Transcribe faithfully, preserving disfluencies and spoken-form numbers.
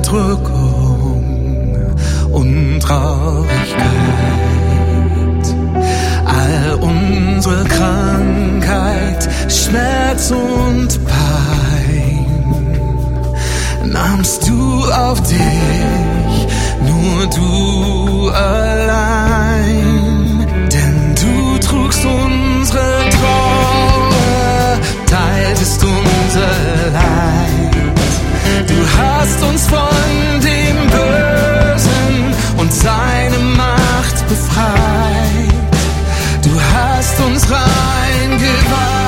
Bedrückung und Traurigkeit. All unsere Krankheit, Schmerz und Pein nahmst du auf dich, nur du allein. Denn du trugst unsere Trauer, teiltest unser Leid. Du hast uns von dem Bösen und seine Macht befreit. Du hast uns rein geweiht.